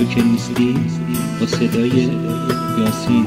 که نیستی با صدای یاسین.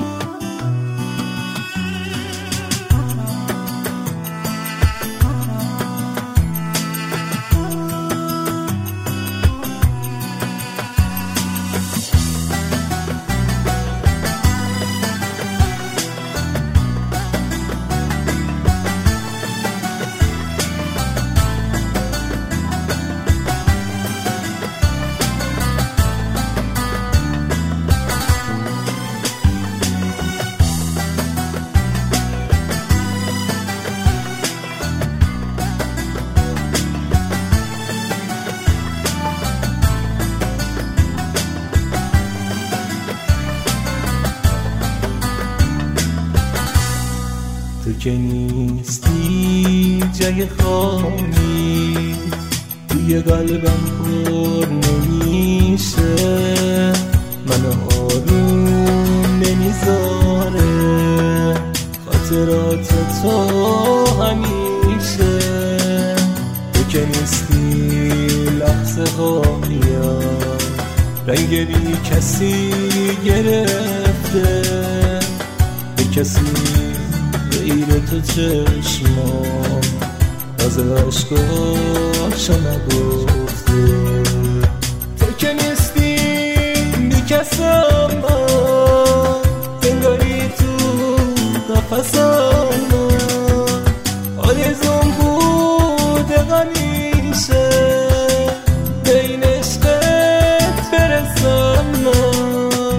تو که نیستی جای خالی توی قلبم پر نمیشه، منو آروم نمیذاره خاطرات تو همیشه. تو که نیستی لحظه ها میاد رنگ بی کسی گرفته، به کسی غیر تو چشمام از عشقاشو نگفته. تو که نیستی میکسم من انگاری تو قفصم من، آرزوم بوده همیشه به این عشقت برسم من.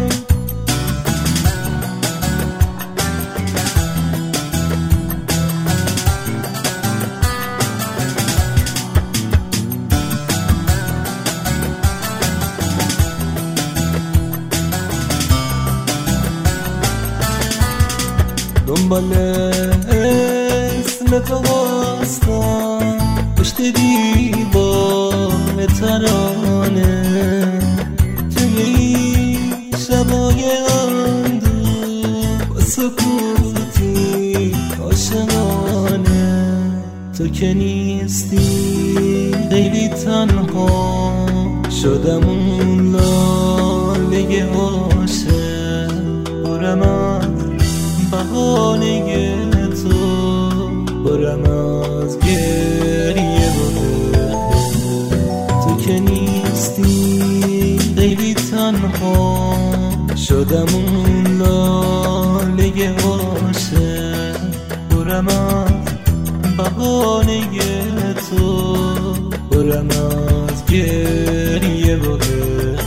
دنبال اسم تو هستم پشت دیوار ترانه، توی این شبای اندوه با سکوتی عاشقانه. تو که نیستی خیلی تنها شدم اون لاله عاشق، برم از بهانه تو، برم از گریه بره. تو که نیستی خیلی تنها شدم اون لاله عاشق، برم از بهانه تو، برم از گریه بره.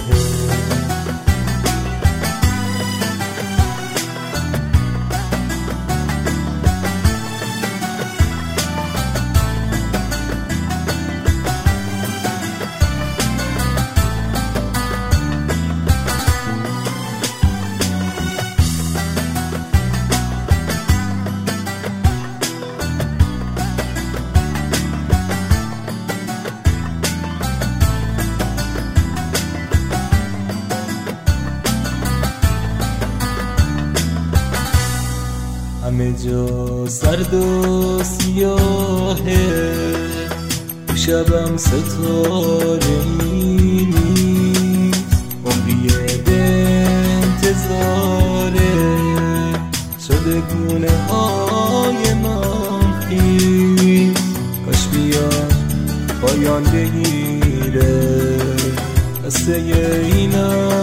همه جا سرد و سیاهه، تو شبم ستاره نیست، عمریه به انتظاره شده گونه های من خیز. کاش بیاد پایان بگیره قصه این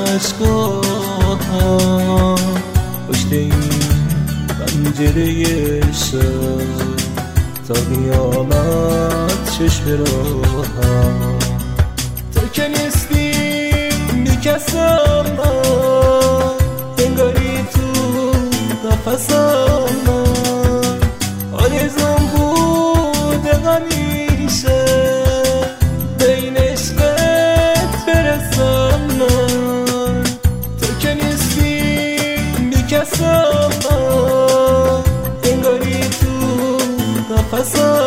عشقا، پشت این پنجره شب تا قیامت چشم راهم. تو که نیستی میکسم من انگاری تو قفصم من، آرزوم بوده همیشه به این عشقت برسم من. تو که نیستی میکسم من انگاری تو قفصم